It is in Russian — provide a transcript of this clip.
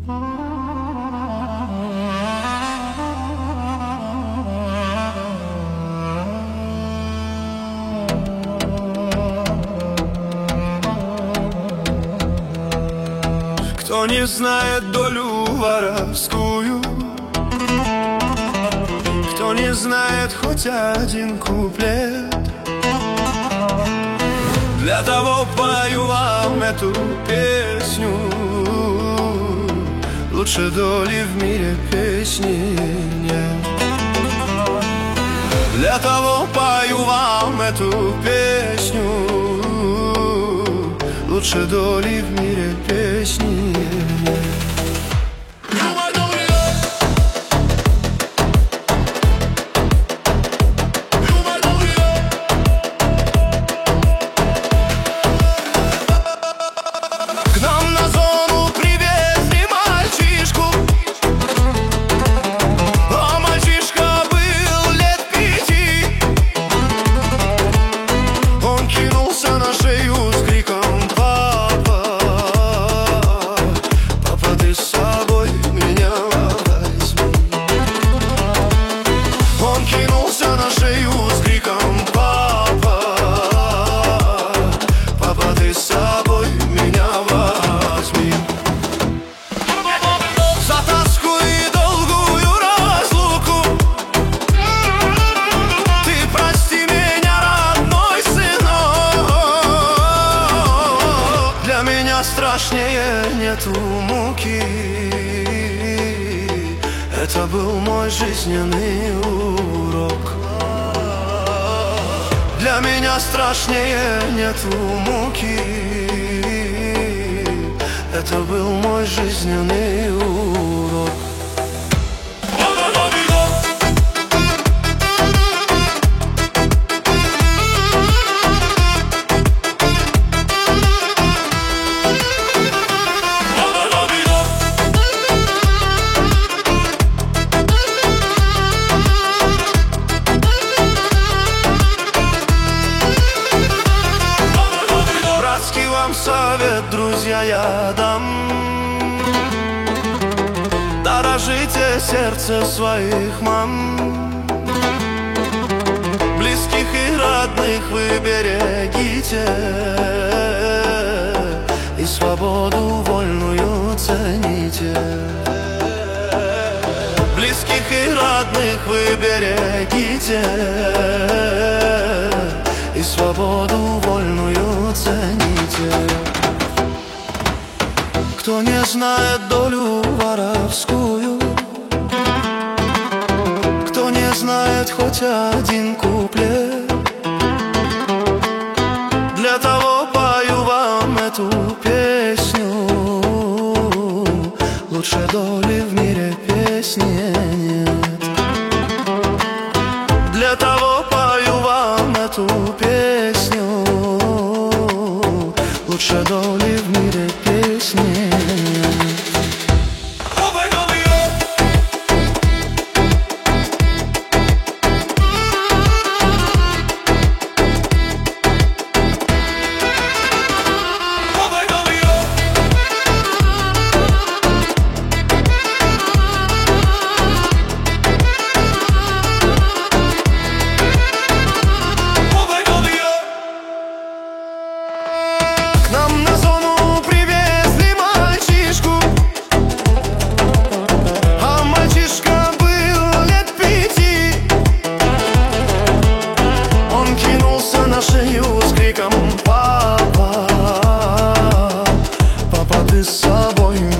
Кто не знает долю воровскую, кто не знает хоть один куплет, для того пою вам эту песню. Лучше доли в мире песни нет. Для того пою вам эту песню. Лучше доли в мире песни нет. Страшнее нету муки. Это был мой жизненный урок. Для меня страшнее нету муки. Это был мой жизненный урок. Совет, друзья, я дам: дорожите сердце своих мам. Близких и родных вы берегите, и свободу вольную цените. Близких и родных вы берегите, и свободу вольную цените. Кто не знает долю воровскую, кто не знает хоть один куплет, для того пою вам эту песню. Лучше доли в мире песни нет. Для того пою вам эту песню. Лучше доли в мире песни нет. Нам на зону привезли мальчишку, а мальчишка был лет 5. Он кинулся на шею с криком: папа, папа, ты с собой